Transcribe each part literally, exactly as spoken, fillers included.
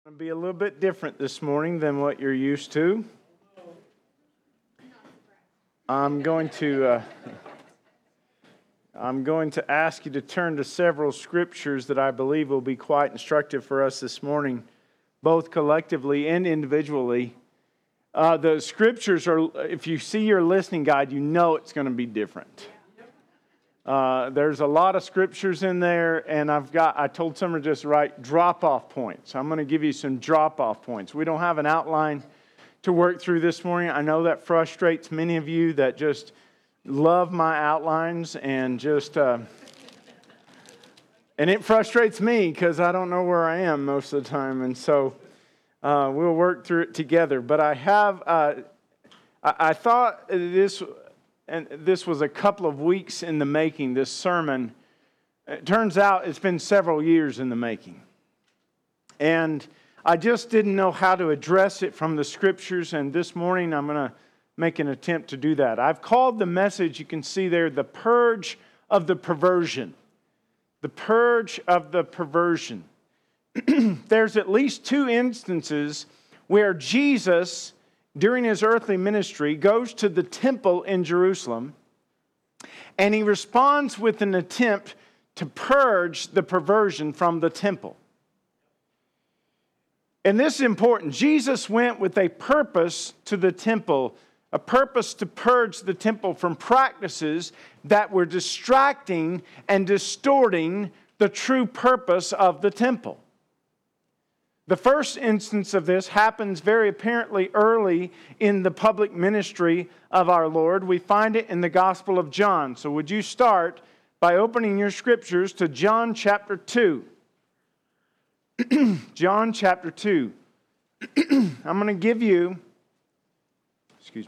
Going to be a little bit different this morning than what you're used to. I'm going to uh, I'm going to ask you to turn to several scriptures that I believe will be quite instructive for us this morning, both collectively and individually. Uh, the scriptures are, if you see your listening guide, you know it's going to be different. Uh, there's a lot of scriptures in there, and I've got, I told Summer just write drop-off points. I'm going to give you some drop-off points. We don't have an outline to work through this morning. I know that frustrates many of you that just love my outlines and just, uh, and it frustrates me because I don't know where I am most of the time, and so uh, we'll work through it together. But I have, uh, I, I thought this... And this was a couple of weeks in the making, this sermon. It turns out it's been several years in the making. And I just didn't know how to address it from the scriptures, and this morning I'm going to make an attempt to do that. I've called the message, you can see there, the purge of the perversion. The purge of the perversion. There's at least two instances where Jesus, during his earthly ministry, goes to the temple in Jerusalem, and he responds with an attempt to purge the perversion from the temple. And this is important. Jesus went with a purpose to the temple, a purpose to purge the temple from practices that were distracting and distorting the true purpose of the temple. The first instance of this happens very apparently early in the public ministry of our Lord. We find it in the Gospel of John. So would you start by opening your scriptures to John chapter two. John chapter two. I'm going to give you, excuse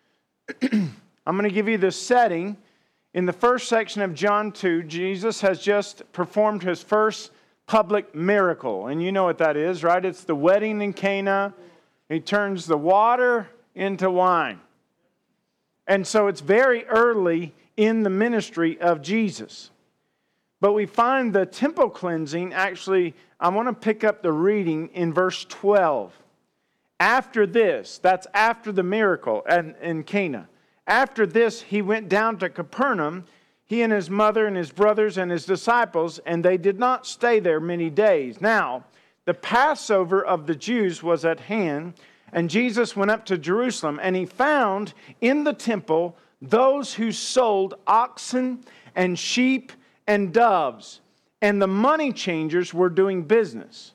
me, I'm going to give you the setting. In the first section of John two, Jesus has just performed his first public miracle. And you know what that is, right? It's the wedding in Cana. He turns the water into wine. And so it's very early in the ministry of Jesus. But we find the temple cleansing, actually, I want to pick up the reading in verse twelve. After this, that's after the miracle in Cana. After this, he went down to Capernaum, he and his mother and his brothers and his disciples, and they did not stay there many days. Now, the Passover of the Jews was at hand, and Jesus went up to Jerusalem, and he found in the temple those who sold oxen and sheep and doves, and the money changers were doing business.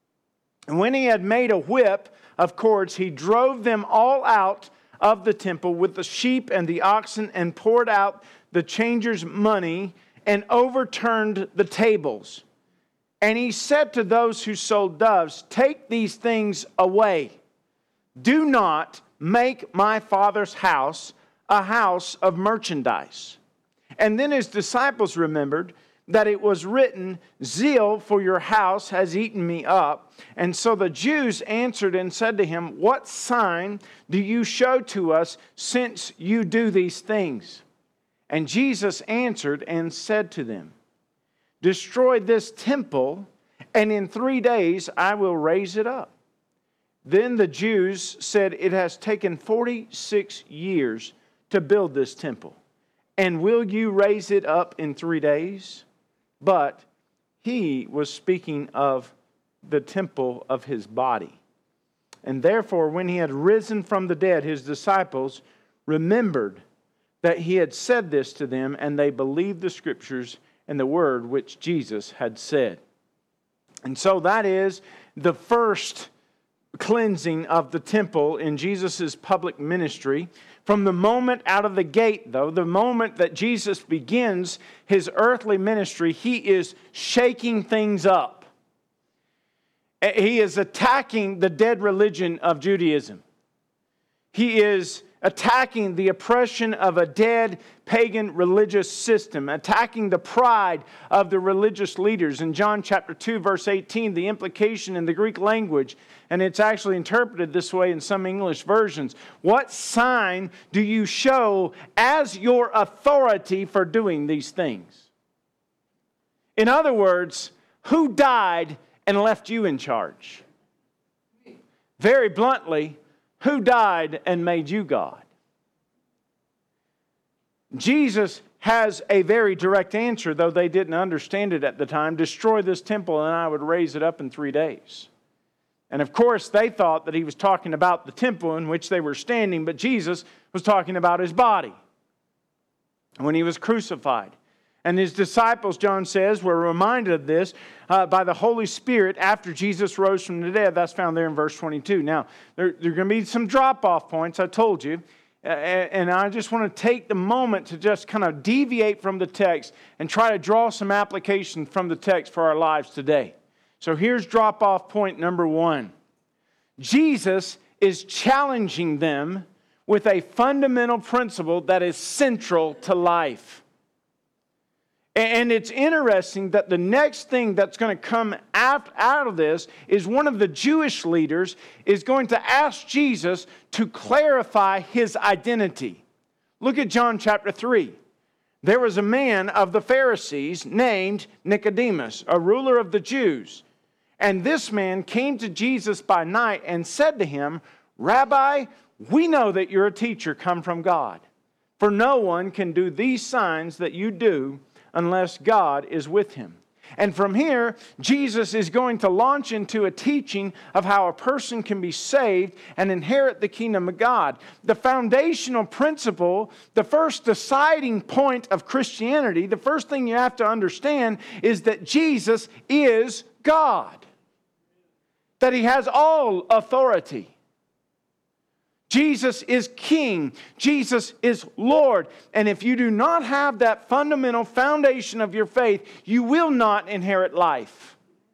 And when he had made a whip of cords, he drove them all out of the temple with the sheep and the oxen, and poured out the changers' money, and overturned the tables. And he said to those who sold doves, "Take these things away. Do not make my Father's house a house of merchandise." And then his disciples remembered that it was written, "Zeal for your house has eaten me up." And so the Jews answered and said to him, "What sign do you show to us since you do these things?" And Jesus answered and said to them, "Destroy this temple, and in three days I will raise it up." Then the Jews said, "It has taken forty-six years to build this temple, and will you raise it up in three days?" But he was speaking of the temple of his body. And therefore, when he had risen from the dead, his disciples remembered that he had said this to them, and they believed the scriptures and the word which Jesus had said. And so that is the first cleansing of the temple in Jesus' public ministry. From the moment out of the gate, though, the moment that Jesus begins his earthly ministry, he is shaking things up. He is attacking the dead religion of Judaism. He is attacking the oppression of a dead pagan religious system, attacking the pride of the religious leaders. In John chapter two, verse eighteen, the implication in the Greek language, and it's actually interpreted this way in some English versions, "What sign do you show as your authority for doing these things?" In other words, who died and left you in charge? very bluntly, who died and made you God? Jesus has a very direct answer, though they didn't understand it at the time. Destroy this temple and I would raise it up in three days. And of course, they thought that he was talking about the temple in which they were standing, but Jesus was talking about his body when he was crucified. And his disciples, John says, were reminded of this uh, by the Holy Spirit after Jesus rose from the dead. That's found there in verse twenty-two. Now, there, there are going to be some drop-off points, I told you. Uh, and I just want to take the moment to just kind of deviate from the text and try to draw some application from the text for our lives today. So here's drop-off point number one. Jesus is challenging them with a fundamental principle that is central to life. And it's interesting that the next thing that's going to come out of this is one of the Jewish leaders is going to ask Jesus to clarify his identity. Look at John chapter three. There was a man of the Pharisees named Nicodemus, a ruler of the Jews. And this man came to Jesus by night and said to him, Rabbi, we know that you're a teacher come from God. For no one can do these signs that you do unless God is with him. And from here, Jesus is going to launch into a teaching of how a person can be saved and inherit the kingdom of God. The foundational principle, the first deciding point of Christianity, the first thing you have to understand is that Jesus is God. That he has all authority. Jesus is King. Jesus is Lord. And if you do not have that fundamental foundation of your faith, you will not inherit life.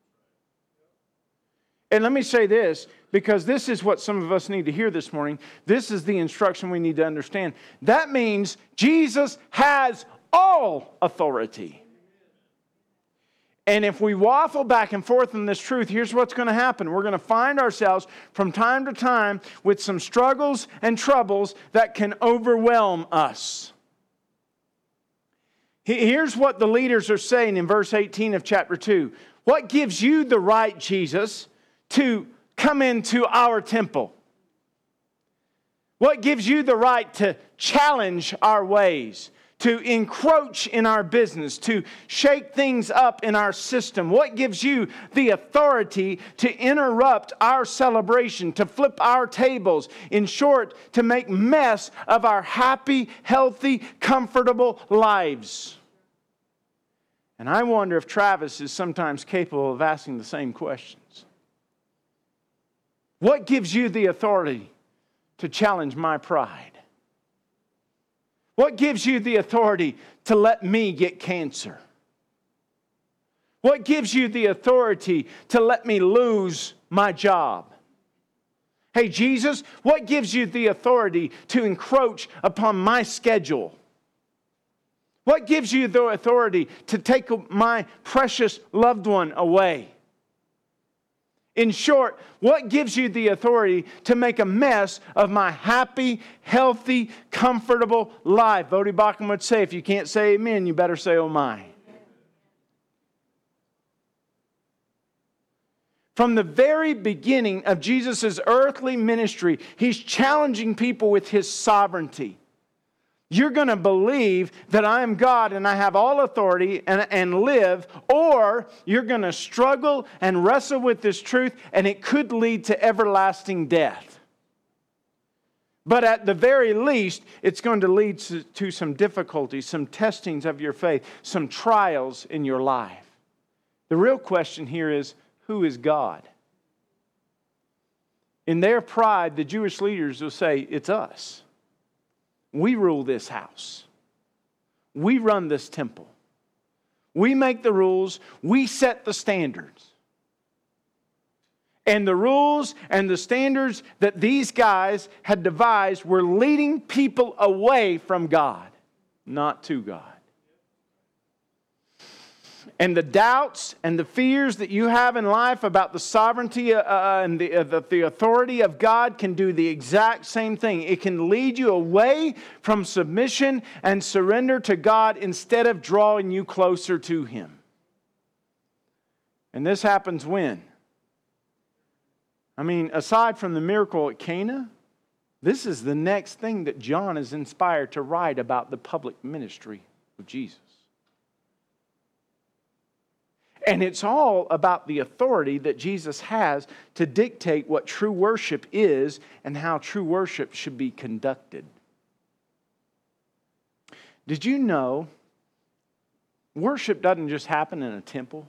And let me say this, because this is what some of us need to hear this morning. This is the instruction we need to understand. That means Jesus has all authority. And if we waffle back and forth in this truth, here's what's going to happen. We're going to find ourselves from time to time with some struggles and troubles that can overwhelm us. Here's what the leaders are saying in verse eighteen of chapter two. What gives you the right, Jesus, to come into our temple? What gives you the right to challenge our ways? To encroach in our business, to shake things up in our system? What gives you the authority to interrupt our celebration, to flip our tables? In short, to make mess of our happy, healthy, comfortable lives? And I wonder if Travis is sometimes capable of asking the same questions. What gives you the authority to challenge my pride? What gives you the authority to let me get cancer? What gives you the authority to let me lose my job? Hey, Jesus, what gives you the authority to encroach upon my schedule? What gives you the authority to take my precious loved one away? In short, what gives you the authority to make a mess of my happy, healthy, comfortable life? Voddie Baucham would say, if you can't say amen, you better say oh my. From the very beginning of Jesus' earthly ministry, he's challenging people with his sovereignty. You're going to believe that I am God and I have all authority and, and live, or you're going to struggle and wrestle with this truth and it could lead to everlasting death. But at the very least, it's going to lead to, to some difficulties, some testings of your faith, some trials in your life. The real question here is, who is God? In their pride, the Jewish leaders will say, it's us. We rule this house. We run this temple. We make the rules. We set the standards. And the rules and the standards that these guys had devised were leading people away from God, not to God. And the doubts and the fears that you have in life about the sovereignty uh, and the, uh, the, the authority of God can do the exact same thing. It can lead you away from submission and surrender to God instead of drawing you closer to Him. And this happens when? I mean, aside from the miracle at Cana, this is the next thing that John is inspired to write about the public ministry of Jesus. And it's all about the authority that Jesus has to dictate what true worship is and how true worship should be conducted. Did you know worship doesn't just happen in a temple?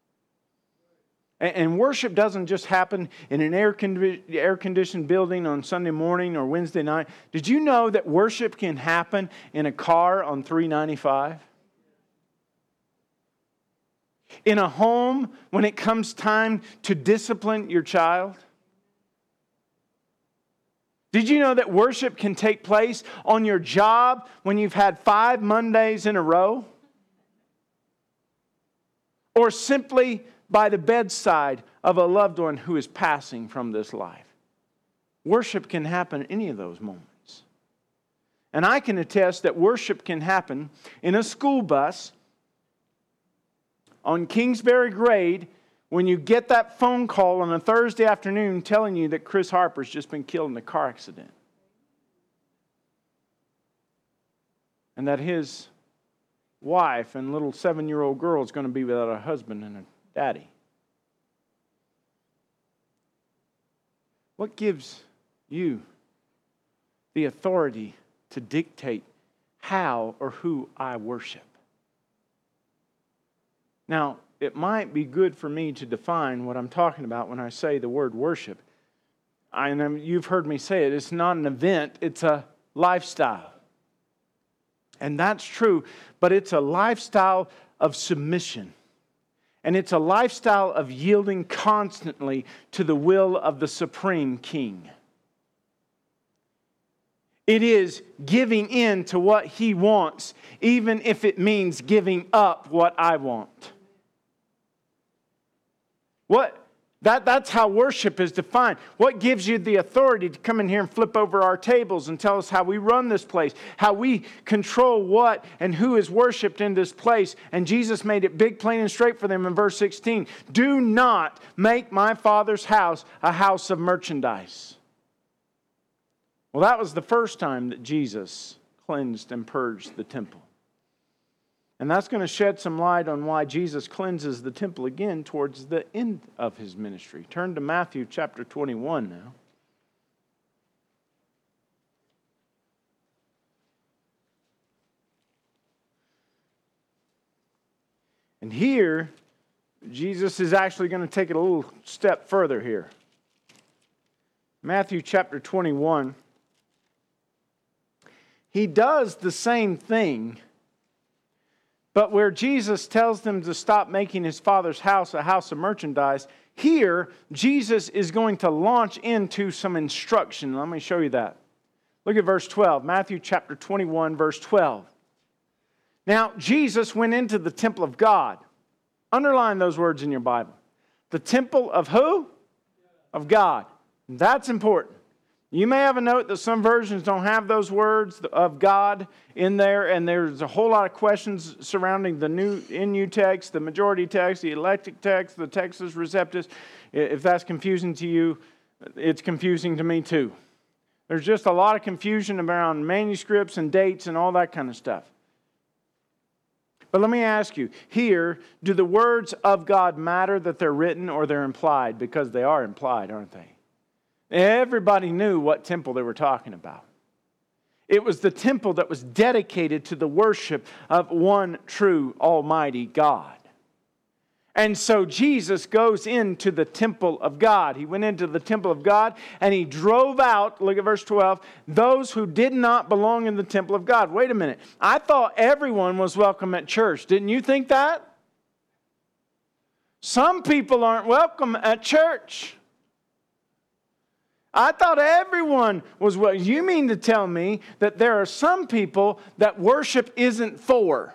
And worship doesn't just happen in an air-conditioned building on Sunday morning or Wednesday night. Did you know that worship can happen in a car on three ninety-five? In a home when it comes time to discipline your child? Did you know that worship can take place on your job when you've had five Mondays in a row? Or simply by the bedside of a loved one who is passing from this life? Worship can happen in any of those moments. And I can attest that worship can happen in a school bus on Kingsbury Grade when you get that phone call on a Thursday afternoon telling you that Chris Harper's just been killed in a car accident. And that his wife and little seven-year-old girl is going to be without a husband and a daddy. What gives you the authority to dictate how or who I worship? Now, it might be good for me to define what I'm talking about when I say the word worship. I, and you've heard me say it. It's not an event. It's a lifestyle. And that's true. But it's a lifestyle of submission. And it's a lifestyle of yielding constantly to the will of the Supreme King. It is giving in to what He wants, even if it means giving up what I want. What? That, that's how worship is defined. What gives you the authority to come in here and flip over our tables and tell us how we run this place, how we control what and who is worshipped in this place? And Jesus made it big, plain, and straight for them in verse sixteen. Do not make my Father's house a house of merchandise. Well, that was the first time that Jesus cleansed and purged the temple. And that's going to shed some light on why Jesus cleanses the temple again towards the end of His ministry. Turn to Matthew chapter twenty-one now. And here, Jesus is actually going to take it a little step further here. Matthew chapter twenty-one. He does the same thing, but where Jesus tells them to stop making His Father's house a house of merchandise, here Jesus is going to launch into some instruction. Let me show you that. Look at verse twelve. Matthew chapter twenty-one, verse twelve. Now, Jesus went into the temple of God. Underline those words in your Bible. The temple of who? Of God. That's important. You may have a note that some versions don't have those words of God in there, and there's a whole lot of questions surrounding the new N U text, the majority text, the eclectic text, the Textus Receptus. If that's confusing to you, it's confusing to me too. There's just a lot of confusion around manuscripts and dates and all that kind of stuff. But let me ask you, here, do the words of God matter that they're written or they're implied? Because they are implied, aren't they? Everybody knew what temple they were talking about. It was the temple that was dedicated to the worship of one true Almighty God. And so Jesus goes into the temple of God. He went into the temple of God and He drove out, look at verse twelve, those who did not belong in the temple of God. Wait a minute. I thought everyone was welcome at church. Didn't you think that? Some people aren't welcome at church. I thought everyone was well. You mean to tell me that there are some people that worship isn't for?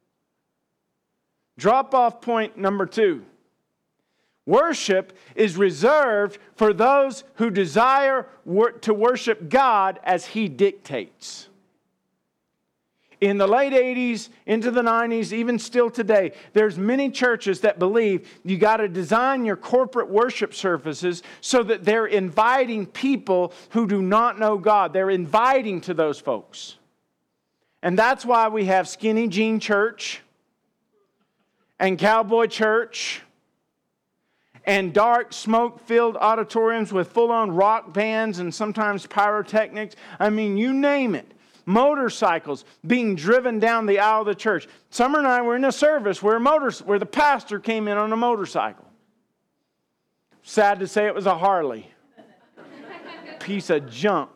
Drop off point number two. Worship is reserved for those who desire to worship God as He dictates. In the late eighties, into the nineties, even still today, there's many churches that believe you got to design your corporate worship services so that they're inviting people who do not know God. They're inviting to those folks. And that's why we have skinny jean church and cowboy church and dark smoke-filled auditoriums with full-on rock bands and sometimes pyrotechnics. I mean, you name it. Motorcycles being driven down the aisle of the church. Summer and I were in a service where, motor, where the pastor came in on a motorcycle. Sad to say it was a Harley. Piece of junk.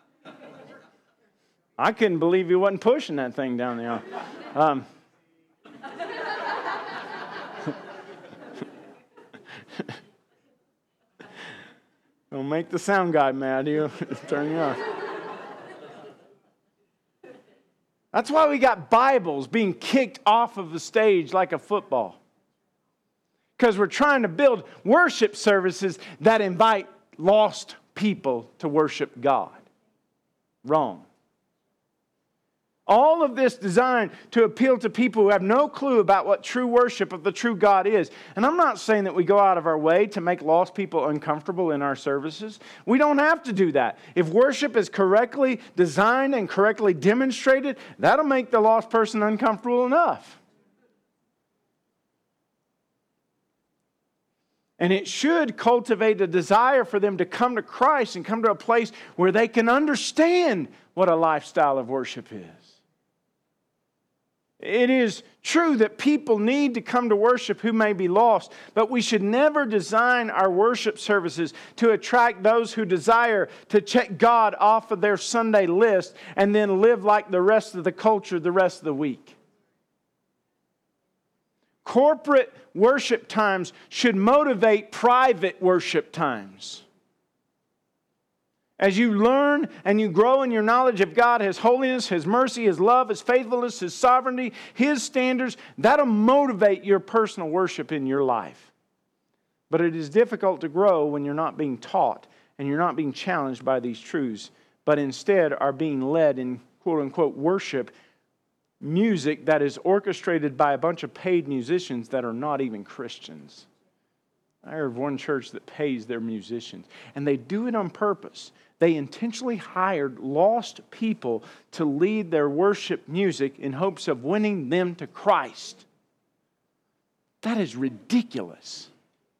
I couldn't believe he wasn't pushing that thing down the aisle. Um, don't make the sound guy mad. He'll turn you off. That's why we got Bibles being kicked off of the stage like a football. Because we're trying to build worship services that invite lost people to worship God. Wrong. All of this designed to appeal to people who have no clue about what true worship of the true God is. And I'm not saying that we go out of our way to make lost people uncomfortable in our services. We don't have to do that. If worship is correctly designed and correctly demonstrated, that'll make the lost person uncomfortable enough. And it should cultivate a desire for them to come to Christ and come to a place where they can understand what a lifestyle of worship is. It is true that people need to come to worship who may be lost, but we should never design our worship services to attract those who desire to check God off of their Sunday list and then live like the rest of the culture the rest of the week. Corporate worship times should motivate private worship times. As you learn and you grow in your knowledge of God, His holiness, His mercy, His love, His faithfulness, His sovereignty, His standards, that'll motivate your personal worship in your life. But it is difficult to grow when you're not being taught and you're not being challenged by these truths, but instead are being led in quote-unquote worship music that is orchestrated by a bunch of paid musicians that are not even Christians. I heard of one church that pays their musicians, and they do it on purpose. They intentionally hired lost people to lead their worship music in hopes of winning them to Christ. That is ridiculous.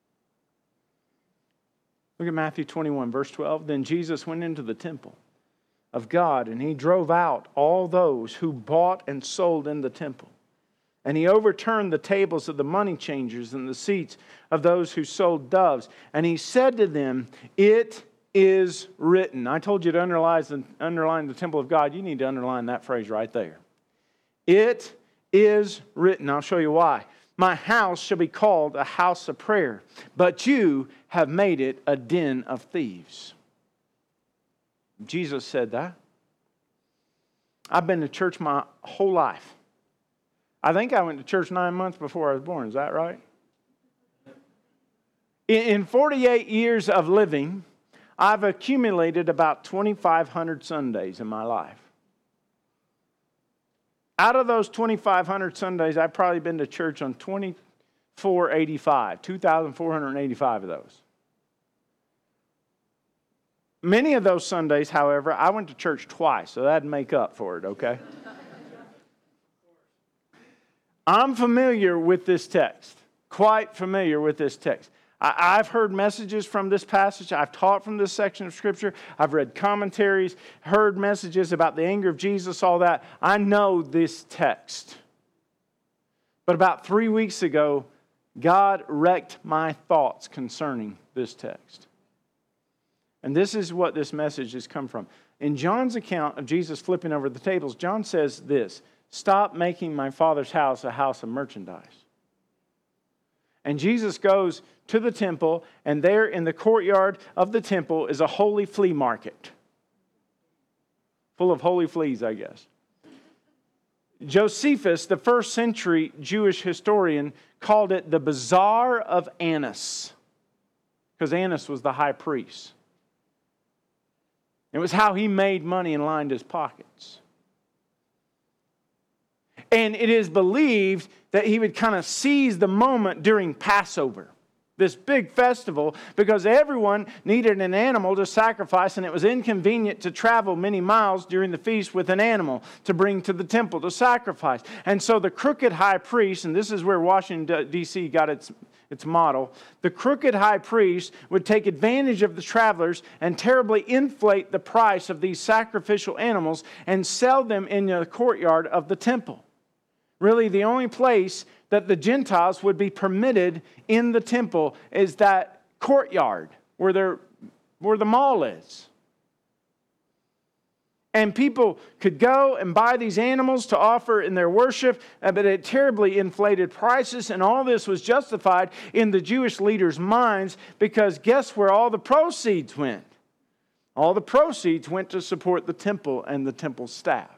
Look at Matthew twenty-one, verse twelve. Then Jesus went into the temple of God, and He drove out all those who bought and sold in the temple. And He overturned the tables of the money changers and the seats of those who sold doves. And He said to them, "It is written." I told you to underline the, underline the temple of God. You need to underline that phrase right there. It is written. I'll show you why. "My house shall be called a house of prayer, but you have made it a den of thieves." Jesus said that. I've been to church my whole life. I think I went to church nine months before I was born. Is that right? In forty-eight years of living, I've accumulated about twenty-five hundred Sundays in my life. Out of those twenty-five hundred Sundays, I've probably been to church on twenty-four eighty-five, two thousand four hundred eighty-five of those. Many of those Sundays, however, I went to church twice, so that'd make up for it, okay? I'm familiar with this text, quite familiar with this text. I, I've heard messages from this passage. I've taught from this section of Scripture. I've read commentaries, heard messages about the anger of Jesus, all that. I know this text. But about three weeks ago, God wrecked my thoughts concerning this text. And this is what this message has come from. In John's account of Jesus flipping over the tables, John says this: "Stop making my Father's house a house of merchandise." And Jesus goes to the temple, and there in the courtyard of the temple is a holy flea market. Full of holy fleas, I guess. Josephus, the first century Jewish historian, called it the Bazaar of Annas, because Annas was the high priest. It was how he made money and lined his pockets. And it is believed that he would kind of seize the moment during Passover, this big festival, because everyone needed an animal to sacrifice, and it was inconvenient to travel many miles during the feast with an animal to bring to the temple to sacrifice. And so the crooked high priest, and this is where Washington, D C got its, its model, the crooked high priest would take advantage of the travelers and terribly inflate the price of these sacrificial animals and sell them in the courtyard of the temple. Really, the only place that the Gentiles would be permitted in the temple is that courtyard where, they're, where the mall is. And people could go and buy these animals to offer in their worship, but at terribly inflated prices. And all this was justified in the Jewish leaders' minds because guess where all the proceeds went? All the proceeds went to support the temple and the temple staff.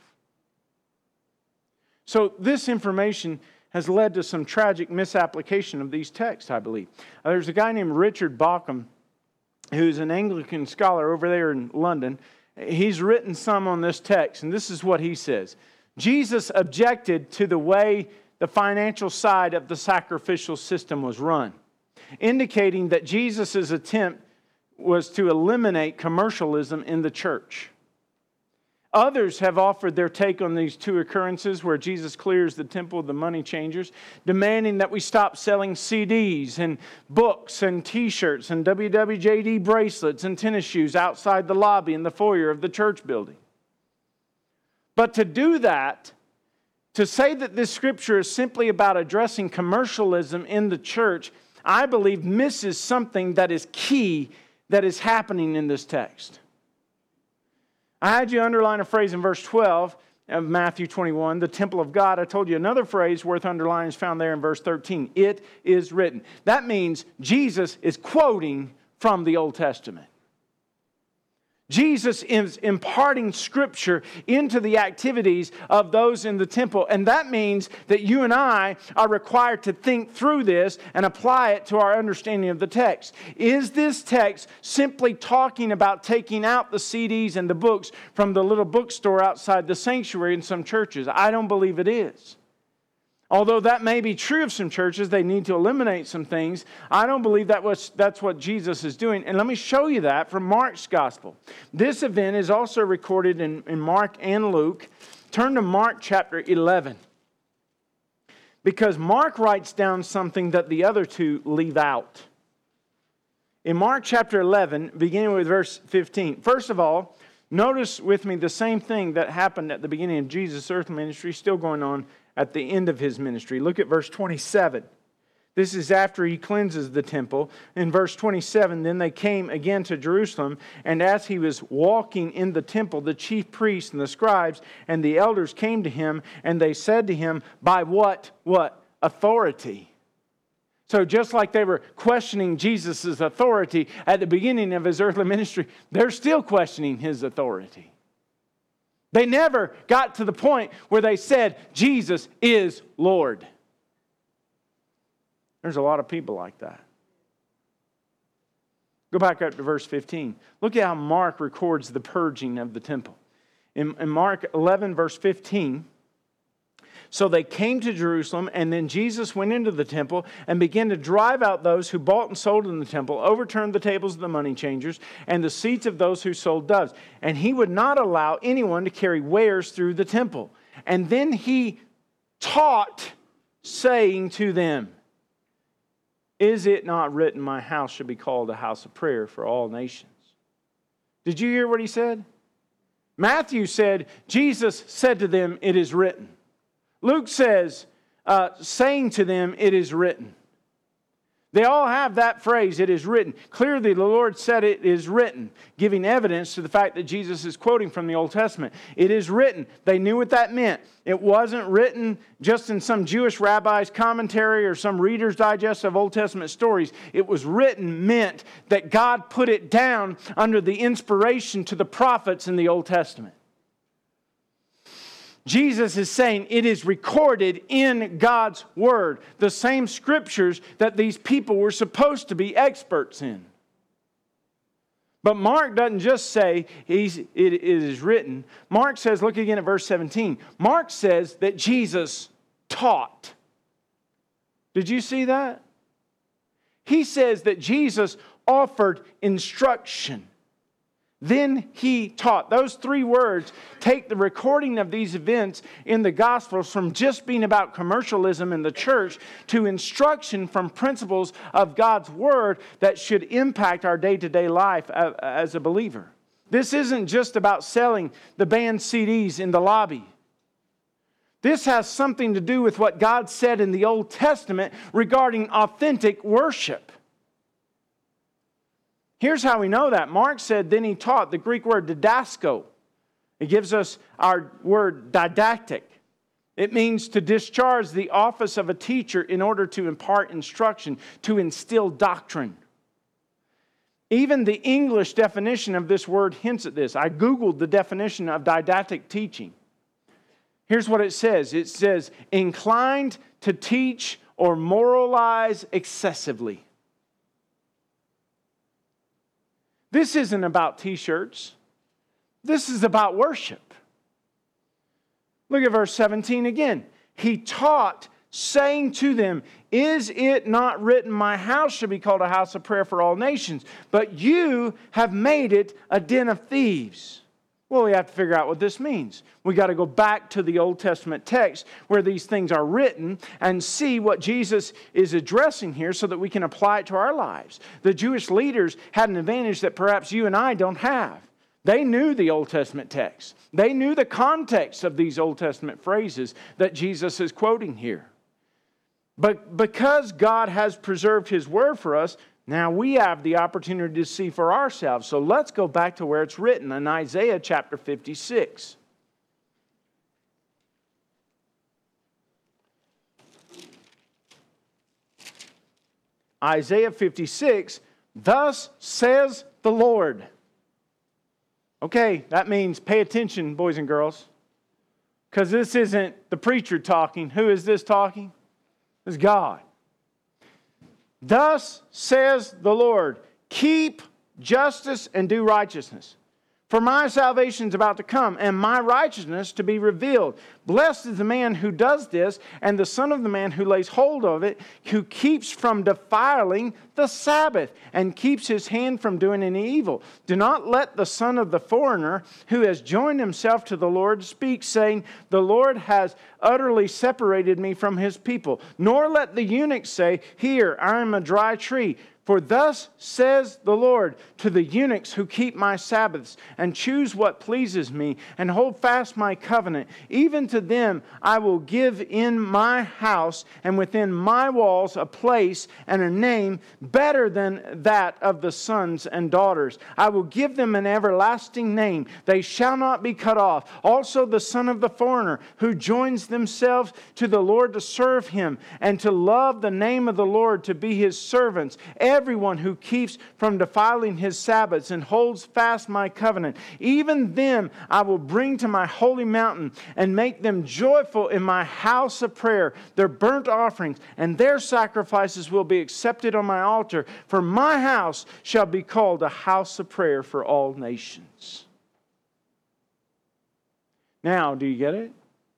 So this information has led to some tragic misapplication of these texts, I believe. Uh, there's a guy named Richard Bauckham, who's an Anglican scholar over there in London. He's written some on this text, and this is what he says. Jesus objected to the way the financial side of the sacrificial system was run, indicating that Jesus' attempt was to eliminate commercialism in the church. Others have offered their take on these two occurrences where Jesus clears the temple of the money changers, demanding that we stop selling C Ds and books and T-shirts and W W J D bracelets and tennis shoes outside the lobby and the foyer of the church building. But to do that, to say that this scripture is simply about addressing commercialism in the church, I believe misses something that is key that is happening in this text. I had you underline a phrase in verse twelve of Matthew twenty-one, the temple of God. I told you another phrase worth underlining is found there in verse thirteen. It is written. That means Jesus is quoting from the Old Testament. Jesus is imparting Scripture into the activities of those in the temple. And that means that you and I are required to think through this and apply it to our understanding of the text. Is this text simply talking about taking out the C Ds and the books from the little bookstore outside the sanctuary in some churches? I don't believe it is. Although that may be true of some churches, they need to eliminate some things. I don't believe that was, that's what Jesus is doing. And let me show you that from Mark's Gospel. This event is also recorded in, in Mark and Luke. Turn to Mark chapter eleven. Because Mark writes down something that the other two leave out. In Mark chapter eleven, beginning with verse fifteen. First of all, notice with me the same thing that happened at the beginning of Jesus' earthly ministry, still going on at the end of his ministry. Look at verse twenty-seven. This is after he cleanses the temple. In verse twenty-seven, then they came again to Jerusalem, and as he was walking in the temple, the chief priests and the scribes and the elders came to him, and they said to him, by what, what? Authority. So just like they were questioning Jesus' authority at the beginning of his earthly ministry, they're still questioning his authority. They never got to the point where they said, Jesus is Lord. There's a lot of people like that. Go back up to verse fifteen. Look at how Mark records the purging of the temple. In, in Mark eleven, verse fifteen, so they came to Jerusalem, and then Jesus went into the temple and began to drive out those who bought and sold in the temple, overturned the tables of the money changers and the seats of those who sold doves. And he would not allow anyone to carry wares through the temple. And then he taught, saying to them, is it not written, my house should be called a house of prayer for all nations? Did you hear what he said? Matthew said, Jesus said to them, it is written. Luke says, uh, saying to them, it is written. They all have that phrase, it is written. Clearly, the Lord said it is written, giving evidence to the fact that Jesus is quoting from the Old Testament. It is written. They knew what that meant. It wasn't written just in some Jewish rabbi's commentary or some Reader's Digest of Old Testament stories. It was written meant that God put it down under the inspiration to the prophets in the Old Testament. Jesus is saying it is recorded in God's Word. The same scriptures that these people were supposed to be experts in. But Mark doesn't just say he's, it, it is written. Mark says, look again at verse seventeen. Mark says that Jesus taught. Did you see that? He says that Jesus offered instruction. Then he taught. Those three words take the recording of these events in the Gospels from just being about commercialism in the church to instruction from principles of God's Word that should impact our day-to-day life as a believer. This isn't just about selling the band C Ds in the lobby. This has something to do with what God said in the Old Testament regarding authentic worship. Here's how we know that. Mark said, then he taught, the Greek word didasko. It gives us our word didactic. It means to discharge the office of a teacher in order to impart instruction, to instill doctrine. Even the English definition of this word hints at this. I Googled the definition of didactic teaching. Here's what it says. It says, inclined to teach or moralize excessively. This isn't about t-shirts. This is about worship. Look at verse seventeen again. He taught, saying to them, is it not written, my house shall be called a house of prayer for all nations, but you have made it a den of thieves. Well, we have to figure out what this means. We got to go back to the Old Testament text where these things are written and see what Jesus is addressing here so that we can apply it to our lives. The Jewish leaders had an advantage that perhaps you and I don't have. They knew the Old Testament text. They knew the context of these Old Testament phrases that Jesus is quoting here. But because God has preserved His Word for us, now we have the opportunity to see for ourselves. So let's go back to where it's written in Isaiah chapter fifty-six. Isaiah fifty-six, thus says the Lord. Okay, that means pay attention, boys and girls. Because this isn't the preacher talking. Who is this talking? It's God. Thus says the Lord, keep justice and do righteousness. For my salvation is about to come, and my righteousness to be revealed. Blessed is the man who does this, and the son of the man who lays hold of it, who keeps from defiling the Sabbath, and keeps his hand from doing any evil. Do not let the son of the foreigner, who has joined himself to the Lord, speak, saying, the Lord has utterly separated me from His people. Nor let the eunuch say, here, I am a dry tree. For thus says the Lord to the eunuchs who keep my Sabbaths and choose what pleases me and hold fast my covenant, even to them I will give in my house and within my walls a place and a name better than that of the sons and daughters. I will give them an everlasting name. They shall not be cut off. Also the son of the foreigner who joins themselves to the Lord to serve Him and to love the name of the Lord, to be His servants. Everyone who keeps from defiling His Sabbaths and holds fast my covenant, even them I will bring to my holy mountain and make them joyful in my house of prayer. Their burnt offerings and their sacrifices will be accepted on my altar. For my house shall be called a house of prayer for all nations. Now, do you get it?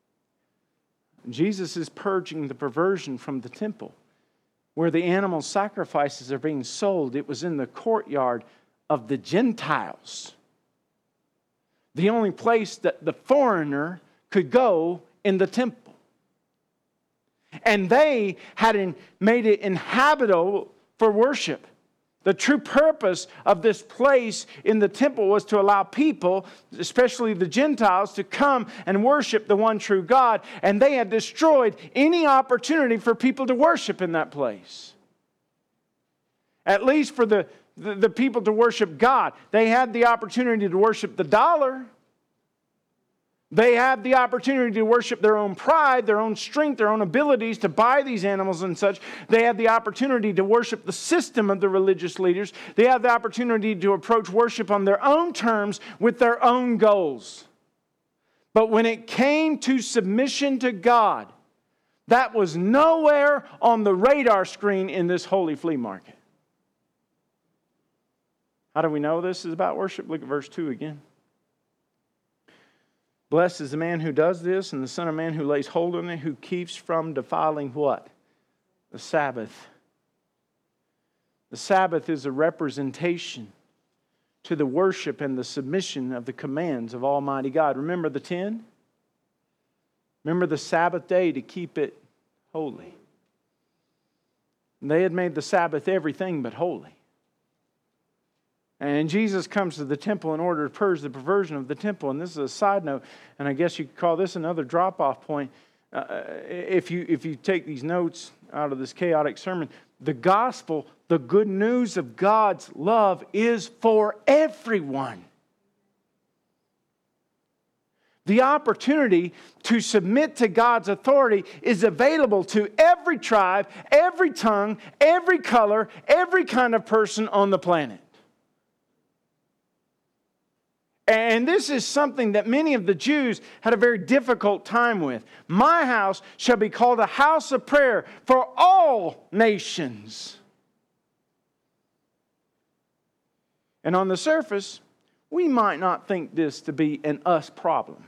Jesus is purging the perversion from the temple, where the animal sacrifices are being sold. It was in the courtyard of the Gentiles. The only place that the foreigner could go in the temple. And they had made it inhabitable for worship. The true purpose of this place in the temple was to allow people, especially the Gentiles, to come and worship the one true God. And they had destroyed any opportunity for people to worship in that place. At least for the, the, the people to worship God. They had the opportunity to worship the dollar. They have the opportunity to worship their own pride, their own strength, their own abilities to buy these animals and such. They have the opportunity to worship the system of the religious leaders. They have the opportunity to approach worship on their own terms with their own goals. But when it came to submission to God, that was nowhere on the radar screen in this holy flea market. How do we know this is about worship? Look at verse two again. Blessed is the man who does this, and the Son of Man who lays hold on it, who keeps from defiling what? The Sabbath. The Sabbath is a representation to the worship and the submission of the commands of Almighty God. Remember the ten? Remember the Sabbath day to keep it holy. And they had made the Sabbath everything but holy. And Jesus comes to the temple in order to purge the perversion of the temple. And this is a side note, and I guess you could call this another drop-off point. Uh, if you if you take these notes out of this chaotic sermon, the gospel, the good news of God's love is for everyone. The opportunity to submit to God's authority is available to every tribe, every tongue, every color, every kind of person on the planet. And this is something that many of the Jews had a very difficult time with. My house shall be called a house of prayer for all nations. And on the surface, we might not think this to be an us problem.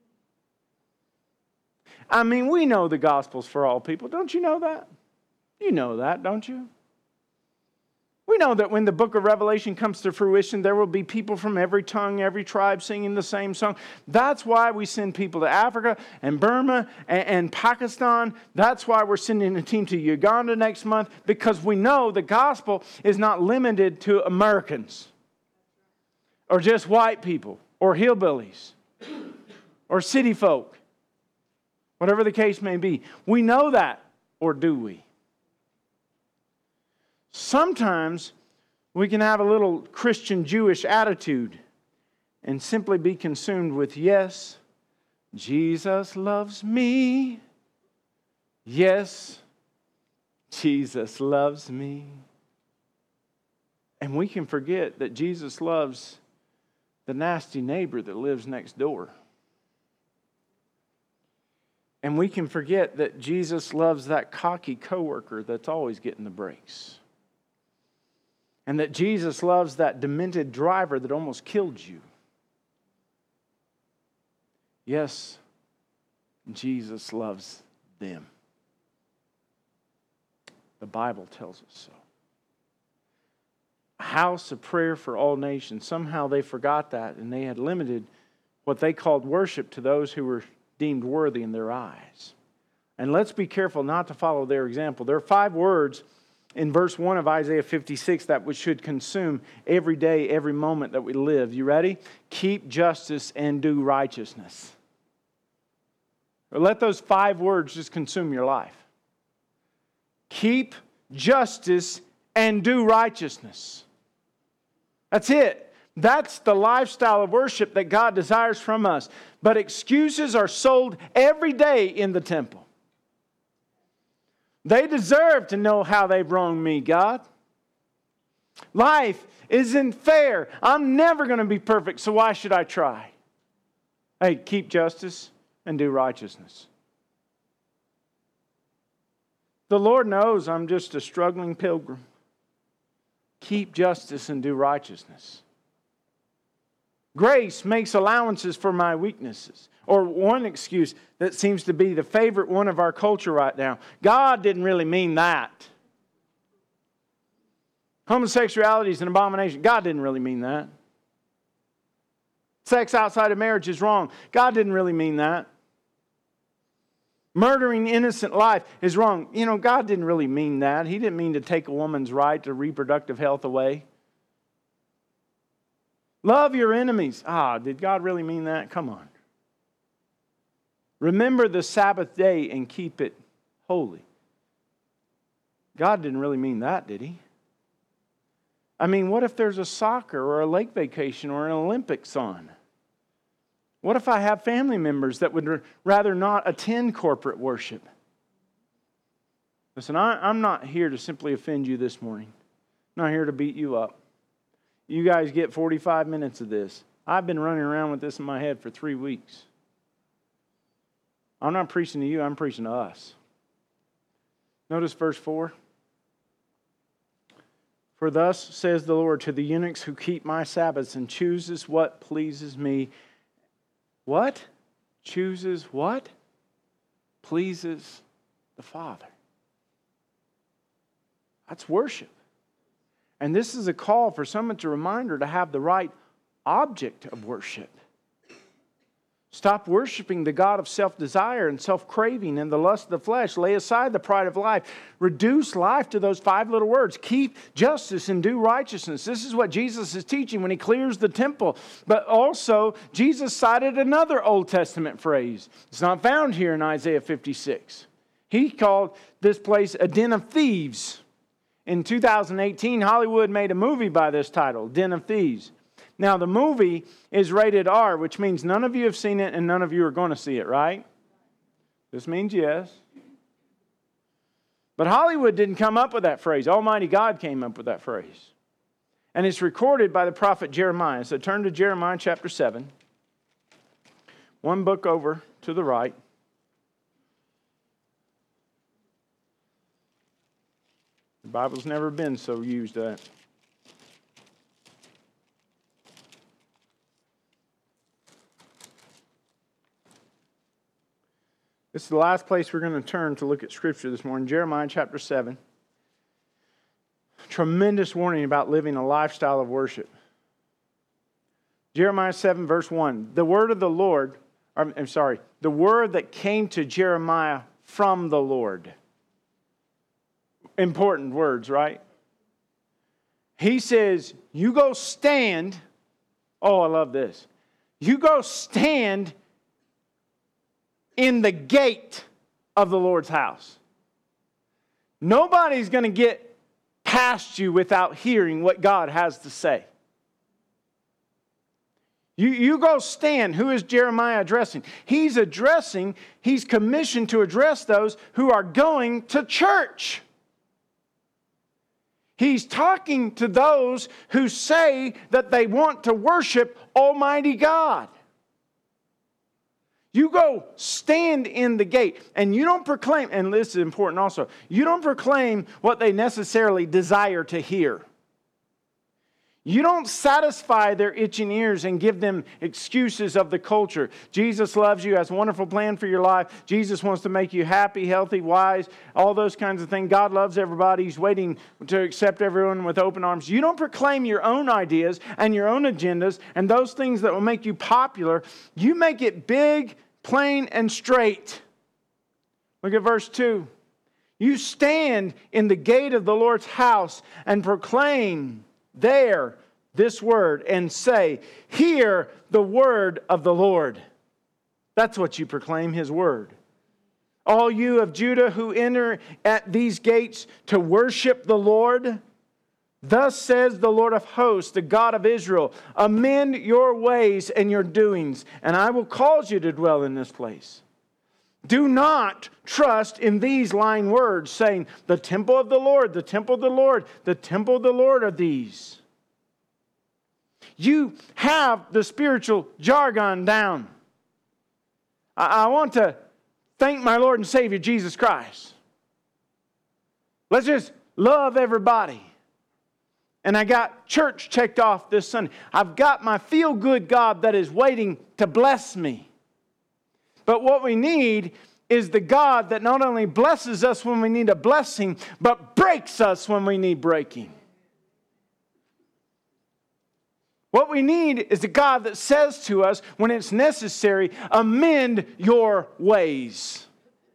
I mean, we know the gospel's for all people. Don't you know that? You know that, don't you? We know that when the book of Revelation comes to fruition, there will be people from every tongue, every tribe singing the same song. That's why we send people to Africa and Burma and, and Pakistan. That's why we're sending a team to Uganda next month, because we know the gospel is not limited to Americans or just white people or hillbillies or city folk, whatever the case may be. We know that, or do we? Sometimes we can have a little Christian Jewish attitude and simply be consumed with, yes, Jesus loves me. Yes, Jesus loves me. And we can forget that Jesus loves the nasty neighbor that lives next door. And we can forget that Jesus loves that cocky coworker that's always getting the breaks. And that Jesus loves that demented driver that almost killed you. Yes, Jesus loves them. The Bible tells us so. A house of prayer for all nations. Somehow they forgot that, and they had limited what they called worship to those who were deemed worthy in their eyes. And let's be careful not to follow their example. There are five words in verse one of Isaiah fifty-six that we should consume every day, every moment that we live. You ready? Keep justice and do righteousness. Or let those five words just consume your life. Keep justice and do righteousness. That's it. That's the lifestyle of worship that God desires from us. But excuses are sold every day in the temple. They deserve to know how they've wronged me, God. Life isn't fair. I'm never going to be perfect, so why should I try? Hey, keep justice and do righteousness. The Lord knows I'm just a struggling pilgrim. Keep justice and do righteousness. Grace makes allowances for my weaknesses. Or one excuse that seems to be the favorite one of our culture right now. God didn't really mean that. Homosexuality is an abomination. God didn't really mean that. Sex outside of marriage is wrong. God didn't really mean that. Murdering innocent life is wrong. You know, God didn't really mean that. He didn't mean to take a woman's right to reproductive health away. Love your enemies. Ah, did God really mean that? Come on. Remember the Sabbath day and keep it holy. God didn't really mean that, did He? I mean, what if there's a soccer or a lake vacation or an Olympics on? What if I have family members that would rather not attend corporate worship? Listen, I, I'm not here to simply offend you this morning. I'm not here to beat you up. You guys get forty-five minutes of this. I've been running around with this in my head for three weeks. I'm not preaching to you, I'm preaching to us. Notice verse four. For thus says the Lord to the eunuchs who keep my Sabbaths and chooses what pleases me. What? Chooses what? Pleases the Father. That's worship. And this is a call for someone, to reminder to have the right object of worship. Stop worshiping the God of self-desire and self-craving and the lust of the flesh. Lay aside the pride of life. Reduce life to those five little words. Keep justice and do righteousness. This is what Jesus is teaching when He clears the temple. But also, Jesus cited another Old Testament phrase. It's not found here in Isaiah fifty-six. He called this place a den of thieves. In two thousand eighteen, Hollywood made a movie by this title, Den of Thieves. Now, the movie is rated R, which means none of you have seen it and none of you are going to see it, right? This means yes. But Hollywood didn't come up with that phrase. Almighty God came up with that phrase. And it's recorded by the prophet Jeremiah. So turn to Jeremiah chapter seven. One book over to the right. The Bible's never been so used at. This is the last place we're going to turn to look at Scripture this morning. Jeremiah chapter seven. Tremendous warning about living a lifestyle of worship. Jeremiah seven verse one. The word of the Lord, I'm sorry, the word that came to Jeremiah from the Lord. Important words, right? He says, you go stand. Oh, I love this. You go stand in the gate of the Lord's house. Nobody's going to get past you without hearing what God has to say. You, you go stand. Who is Jeremiah addressing? He's addressing, he's commissioned to address those who are going to church. He's talking to those who say that they want to worship Almighty God. You go stand in the gate, and you don't proclaim, and this is important also, you don't proclaim what they necessarily desire to hear. You don't satisfy their itching ears and give them excuses of the culture. Jesus loves you, has a wonderful plan for your life. Jesus wants to make you happy, healthy, wise, all those kinds of things. God loves everybody. He's waiting to accept everyone with open arms. You don't proclaim your own ideas and your own agendas and those things that will make you popular. You make it big, plain, and straight. Look at verse two. You stand in the gate of the Lord's house and proclaim there this word and say, hear the word of the Lord. That's what you proclaim, His word. All you of Judah who enter at these gates to worship the Lord, thus says the Lord of hosts, the God of Israel, amend your ways and your doings, and I will cause you to dwell in this place. Do not trust in these lying words, saying, the temple of the Lord, the temple of the Lord, the temple of the Lord are these. You have the spiritual jargon down. I, I want to thank my Lord and Savior, Jesus Christ. Let's just love everybody. And I got church checked off this Sunday. I've got my feel-good God that is waiting to bless me. But what we need is the God that not only blesses us when we need a blessing, but breaks us when we need breaking. What we need is the God that says to us when it's necessary, amend your ways.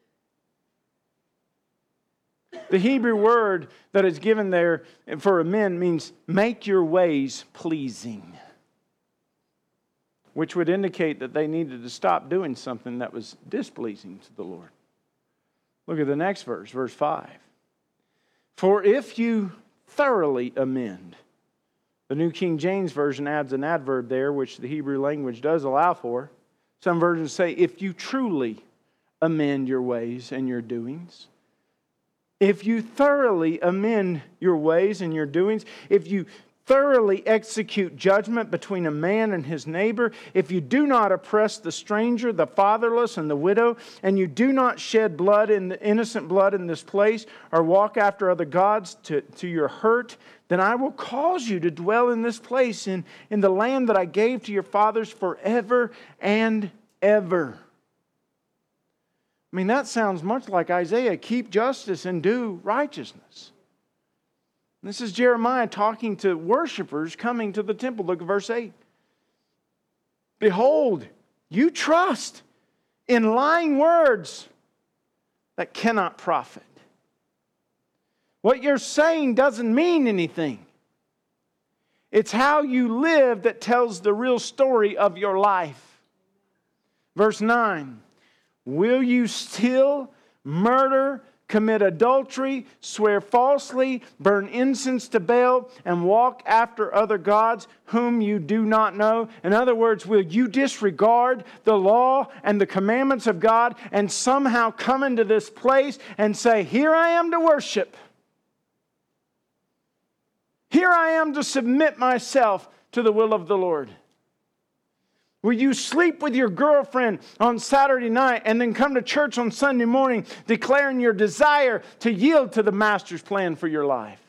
The Hebrew word that is given there for amend means make your ways pleasing, which would indicate that they needed to stop doing something that was displeasing to the Lord. Look at the next verse, verse five. For if you thoroughly amend, the New King James Version adds an adverb there, which the Hebrew language does allow for. Some versions say, if you truly amend your ways and your doings. If you thoroughly amend your ways and your doings, if you thoroughly execute judgment between a man and his neighbor, if you do not oppress the stranger, the fatherless, and the widow, and you do not shed blood in the innocent blood in this place, or walk after other gods to, to your hurt, then I will cause you to dwell in this place, in, in the land that I gave to your fathers forever and ever. I mean, that sounds much like Isaiah. Keep justice and do righteousness. This is Jeremiah talking to worshipers coming to the temple. Look at verse eight. Behold, you trust in lying words that cannot profit. What you're saying doesn't mean anything. It's how you live that tells the real story of your life. Verse nine. Will you steal, murder, commit adultery, swear falsely, burn incense to Baal, and walk after other gods whom you do not know? In other words, will you disregard the law and the commandments of God and somehow come into this place and say, here I am to worship. Here I am to submit myself to the will of the Lord. Will you sleep with your girlfriend on Saturday night and then come to church on Sunday morning declaring your desire to yield to the Master's plan for your life?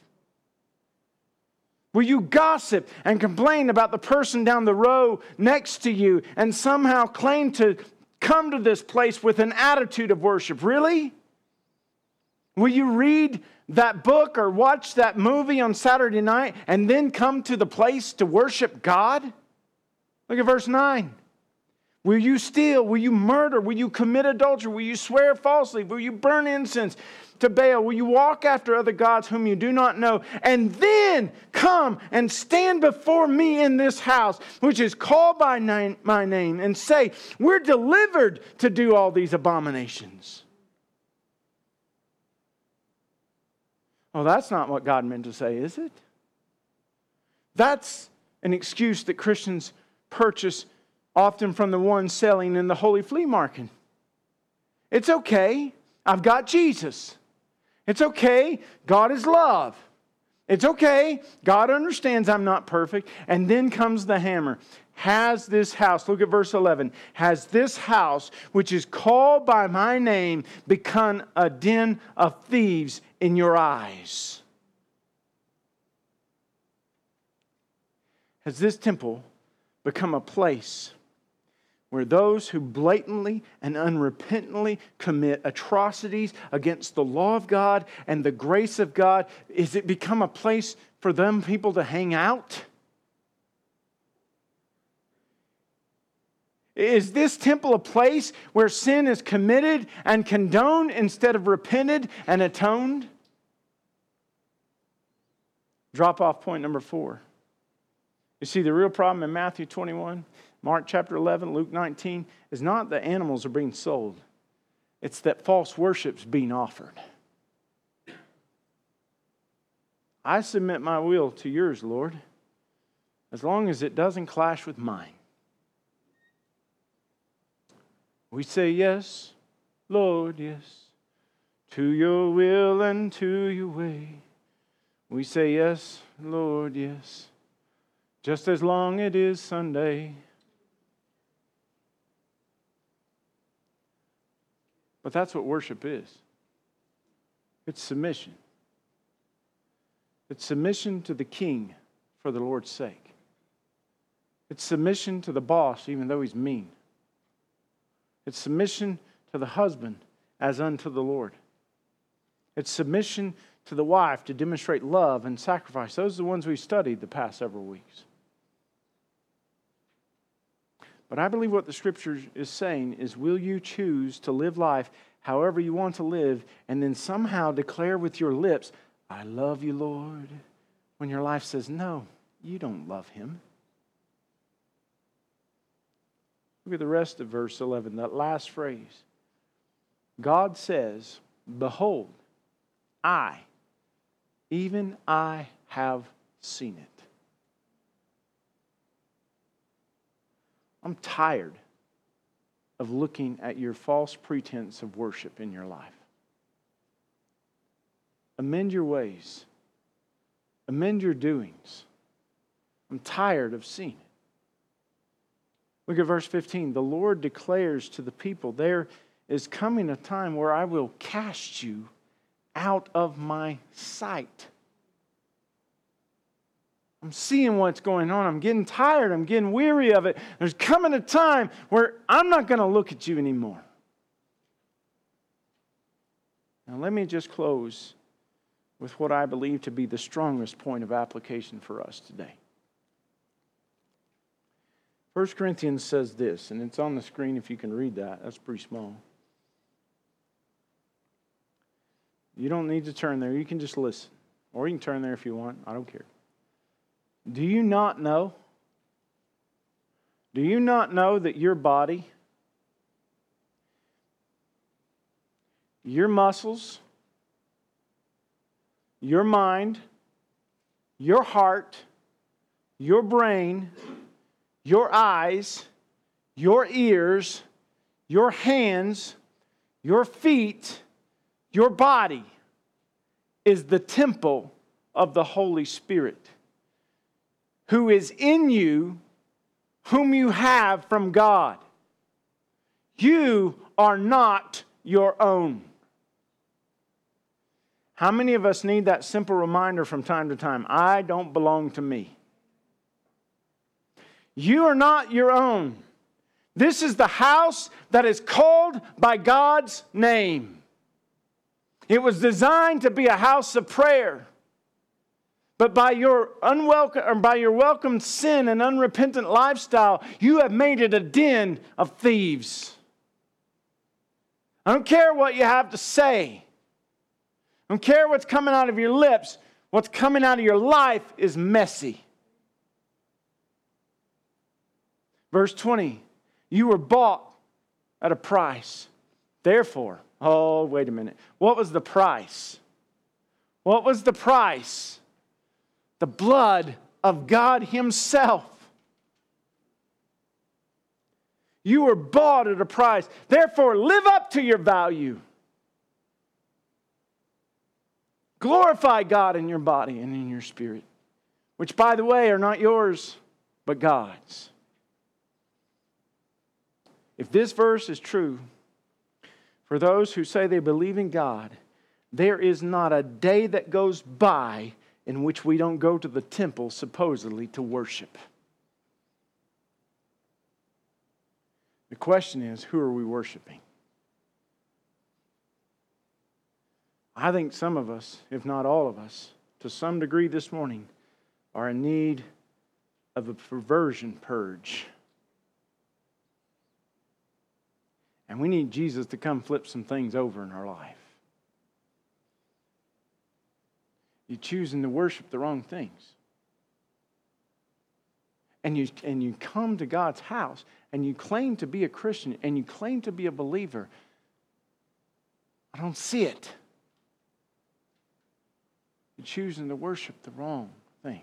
Will you gossip and complain about the person down the row next to you and somehow claim to come to this place with an attitude of worship? Really? Will you read that book or watch that movie on Saturday night and then come to the place to worship God? Look at verse nine. Will you steal? Will you murder? Will you commit adultery? Will you swear falsely? Will you burn incense to Baal? Will you walk after other gods whom you do not know? And then come and stand before me in this house, which is called by name, my name, and say, we're delivered to do all these abominations. Oh, that's not what God meant to say, is it? That's an excuse that Christians purchase often from the one selling in the holy flea market. It's okay. I've got Jesus. It's okay. God is love. It's okay. God understands I'm not perfect. And then comes the hammer. Has this house, look at verse eleven, has this house, which is called by my name, become a den of thieves in your eyes? Has this temple become a place where those who blatantly and unrepentantly commit atrocities against the law of God and the grace of God, is it become a place for them people to hang out? Is this temple a place where sin is committed and condoned instead of repented and atoned? Drop off point number four. You see, the real problem in Matthew twenty-one, Mark chapter eleven, Luke nineteen, is not that animals are being sold. It's that false worship's being offered. I submit my will to yours, Lord, as long as it doesn't clash with mine. We say yes, Lord, yes, to your will and to your way. We say yes, Lord, yes, just as long it is Sunday. But that's what worship is. It's submission. It's submission to the King for the Lord's sake. It's submission to the boss even though he's mean. It's submission to the husband as unto the Lord. It's submission to the wife to demonstrate love and sacrifice. Those are the ones we studied the past several weeks. But I believe what the Scripture is saying is, will you choose to live life however you want to live and then somehow declare with your lips, I love you, Lord, when your life says, no, you don't love him? Look at the rest of verse eleven, that last phrase. God says, behold, I, even I have seen it. I'm tired of looking at your false pretense of worship in your life. Amend your ways. Amend your doings. I'm tired of seeing it. Look at verse fifteen. The Lord declares to the people, there is coming a time where I will cast you out of my sight. I'm seeing what's going on. I'm getting tired. I'm getting weary of it. There's coming a time where I'm not going to look at you anymore. Now let me just close with what I believe to be the strongest point of application for us today. First Corinthians says this, and it's on the screen if you can read that. That's pretty small. You don't need to turn there. You can just listen. Or you can turn there if you want. I don't care. Do you not know? Do you not know that your body, your muscles, your mind, your heart, your brain, your eyes, your ears, your hands, your feet, your body is the temple of the Holy Spirit, who is in you, whom you have from God. You are not your own. How many of us need that simple reminder from time to time? I don't belong to me. You are not your own. This is the house that is called by God's name. It was designed to be a house of prayer. But by your unwelcome, or by your welcomed sin and unrepentant lifestyle, you have made it a den of thieves. I don't care what you have to say. I don't care what's coming out of your lips. What's coming out of your life is messy. Verse twenty, you were bought at a price. Therefore, oh, wait a minute. What was the price? What was the price? The blood of God Himself. You were bought at a price. Therefore, live up to your value. Glorify God in your body and in your spirit, which, by the way, are not yours, but God's. If this verse is true, for those who say they believe in God, there is not a day that goes by in which we don't go to the temple supposedly to worship. The question is, who are we worshiping? I think some of us, if not all of us, to some degree this morning, are in need of a perversion purge. And we need Jesus to come flip some things over in our life. You're choosing to worship the wrong things. And you, and you come to God's house and you claim to be a Christian and you claim to be a believer. I don't see it. You're choosing to worship the wrong things.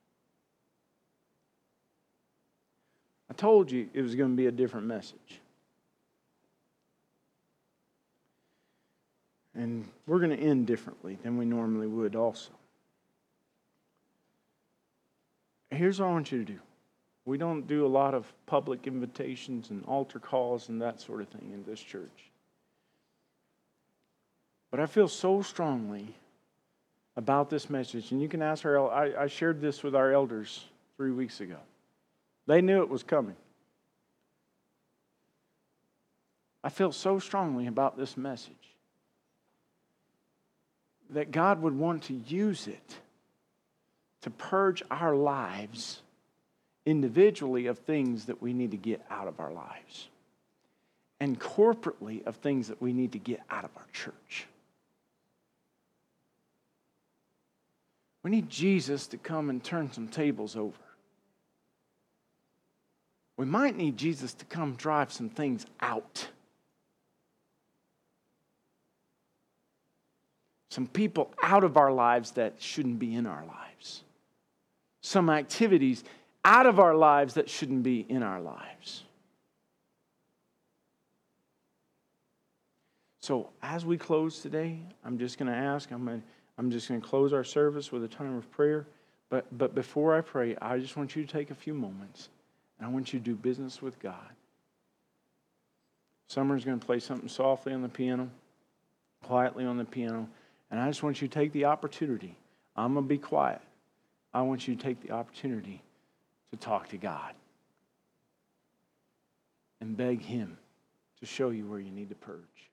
I told you it was going to be a different message. And we're going to end differently than we normally would also. Here's what I want you to do. We don't do a lot of public invitations and altar calls and that sort of thing in this church. But I feel so strongly about this message. And you can ask our, I, I shared this with our elders three weeks ago. They knew it was coming. I feel so strongly about this message that God would want to use it to purge our lives individually of things that we need to get out of our lives, and corporately of things that we need to get out of our church. We need Jesus to come and turn some tables over. We might need Jesus to come drive some things out. Some people out of our lives that shouldn't be in our lives. Some activities out of our lives that shouldn't be in our lives. So as we close today, I'm just going to ask, I'm, gonna, I'm just going to close our service with a time of prayer. But, but before I pray, I just want you to take a few moments, and I want you to do business with God. Summer's going to play something softly on the piano, quietly on the piano, and I just want you to take the opportunity. I'm going to be quiet. I want you to take the opportunity to talk to God and beg Him to show you where you need to purge.